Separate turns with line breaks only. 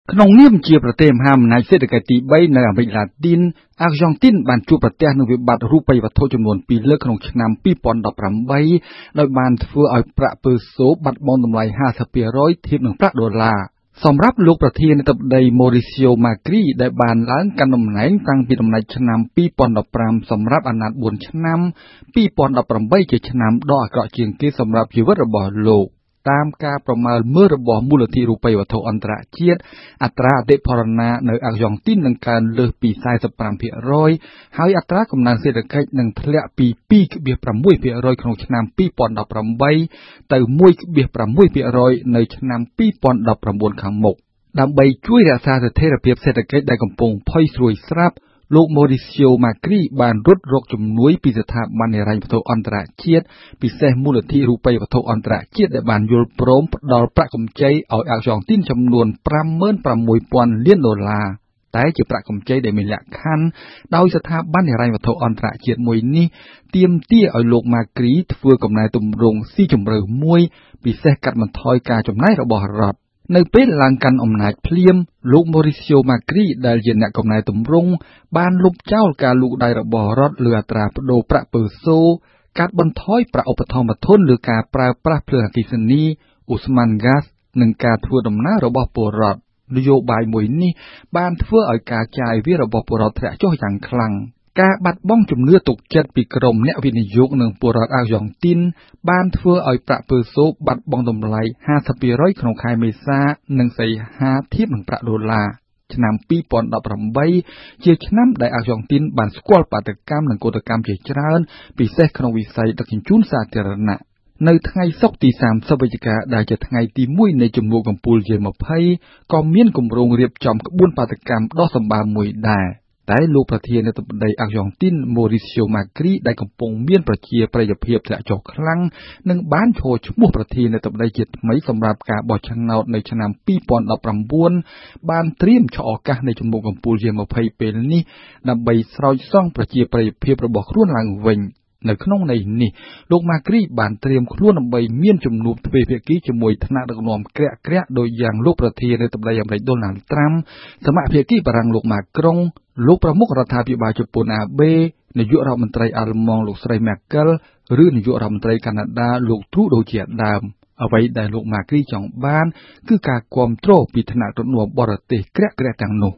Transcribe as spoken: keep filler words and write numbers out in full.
ក្នុងនាមជាប្រទេសមហាអំណាចសេដ្ឋកិច្ចទីបីនៅអាមេរិកឡាទីនអាហ្គងទីនបានជួបប្រទះនឹងវិបត្តិរូបិយវត្ថុចំនួនពីរលើកក្នុងឆ្នាំ ពីរពាន់ដប់ប្រាំបី ដោយបានធ្វើឲ្យប្រាក់ពើសូបាត់បង់តម្លៃ ห้าสิบភាគរយ ធៀបនឹងប្រាក់ដុល្លារសម្រាប់លោកប្រធានាធិបតី Mauricio Macri ដែលបានឡើងកាន់តំណែងតាំងពីតំណែងឆ្នាំ ពីរពាន់ដប់ប្រាំ សម្រាប់អាណត្តិបួនឆ្នាំ ពីរពាន់ដប់ប្រាំបី ជាឆ្នាំដ៏អាក្រក់ជាងគេសម្រាប់ជីវិតរបស់លោកតាមការប្រមាលមើលរបស់មូលនិធិរូបិយវត្ថុអន្តរជាតិអត្រាអតិផរណានៅអាហ្គងទីននឹងកើនលើសពី สี่สิบห้าភាគរយ ហើយអត្រាកំណើនសេដ្ឋកិច្ចនឹងធ្លាក់ពី ពីរដប់ប្រាំមួយភាគរយ ក្នុងឆ្នាំ ពីរពាន់ដប់ប្រាំបី ទៅ មួយដប់ប្រាំមួយភាគរយ នៅឆ្នាំ ពីរពាន់ដប់ប្រាំបួន ខាងមុខដើម្បីជួយរក្សាស្ថិរភាពសេដ្ឋកិច្ចដែលកំពុងផុយស្រួយស្រាប់លោក Mauricio Macri បានរត់រកជំនួយពីស្ថាប័នហិរញ្ញវត្ថុអន្តរជាតិពិសេសមូលនិធិរូបិយវត្ថុអន្តរជាតិដែលបានយល់ព្រមផ្ដល់ប្រាក់កម្ចីឲ្យអាហ្គងទីនចំនួន ប្រាំម៉ឺនប្រាំមួយពាន់លានដុល្លារតែជាប្រាក់កម្ចីដែលមានលក្ខខណ្ឌដោយស្ថាប័នហិរញ្ញវត្ថុអន្តរជាតិមួយនេះទាមទារឲ្យលោក Macri ធ្វើកំណែទម្រង់ស៊ីជម្រៅមួយពិសេសកាត់បន្ថយការចំណាយរបស់រដ្ឋនៅពេលឡើងកាន់អំណាចភ្លាមលោក Mauricio Macri ដែលជាអ្នកកំណែទម្រង់បានលុបចោលការលូកដៃរបស់រដ្ឋលើអត្រាប្តូរប្រាក់ពើសូកាត់បន្ថយប្រាក់ឧបត្ថម្ភធនលើការប្រើប្រាស់ភ្លើងអគ្គិសនីឧស្ម័នហ្គាសនិងការធ្វើដំណើររបស់ពលរដ្ឋនយោបាយមួយនេះបានធ្វើឲ្យការចាយវាយរបស់ពលរដ្ឋធ្លាក់ចុះយ៉ាងខ្លាំងការបាត់បង់ជំនឿទុកចិត្តពីក្រុមអ្នកវិនិយោគនិងពលរដ្ឋអាហ្គងទីនបានធ្វើឲ្យប្រាក់ពើសូបាត់បង់តម្លៃ ห้าสิบភាគរយ ក្នុងខែមេសានិងសីហាធៀបនឹងប្រាក់ដុល្លារឆ្នាំ ពីរពាន់ដប់ប្រាំបី ជាឆ្នាំដែលអាហ្គងទីនបានស្គាល់បាតុកម្មនិងកោតកម្មជាច្រើនពិសេសក្នុងវិស័យដឹកជញ្ជូនសាធារណៈនៅថ្ងៃសុក្រទី សាមសិប វិច្ឆិកាដែលជាថ្ងៃទីមួយនៃជំនួបកំពូល ជី ยี่สิบ ក៏មានគម្រោងរៀបចំក្បួនបាតុកម្មដ៏សម្បើមមួយដែរតែលោកប្រធានាធិបតីអាហ្គងទីន Mauricio Macri ដែលកំពុងមានប្រជាប្រិយភាពធ្លាក់ចុះខ្លាំងនឹងបានឈរឈ្មោះប្រធានាធិបតីជាថ្មីសម្រាប់ការបោះឆ្នោតនៅឆ្នាំ ពីរពាន់ដប់ប្រាំបួន បានត្រៀមឆក់ឱកាសនៃជំនួបកំពូល ជី ยี่สิบ ពេលនេះដើម្បីស្រោចស្រង់ប្រជាប្រិយភាពរបស់ខ្លួនឡើងវិញនៅក្នុងន័យនេះលោក Macri បានត្រៀមខ្លួនដើម្បីមានជំនួបទ្វេភាគីជាមួយថ្នាក់ដឹកនាំក្រាក់ក្រាក់ដោយយ៉ាងលោកប្រធានាធិបតីអាមេរិក Donald Trump សមាភាគីបារាំងលោក Macron លោកប្រមុខរដ្ឋាភិបាលជប៉ុន Abe នាយករដ្ឋមន្ត្រីអាល្លឺម៉ង់លោកស្រី Merkel ឬនាយករដ្ឋមន្ត្រីកាណាដាលោក Trudeau ជាដើមអ្វីដែលលោក Macri ចង់បានគឺការគាំទ្រពីថ្នាក់ដឹកនាំបរទេសក្រាក់ក្រាក់ទាំងនោះ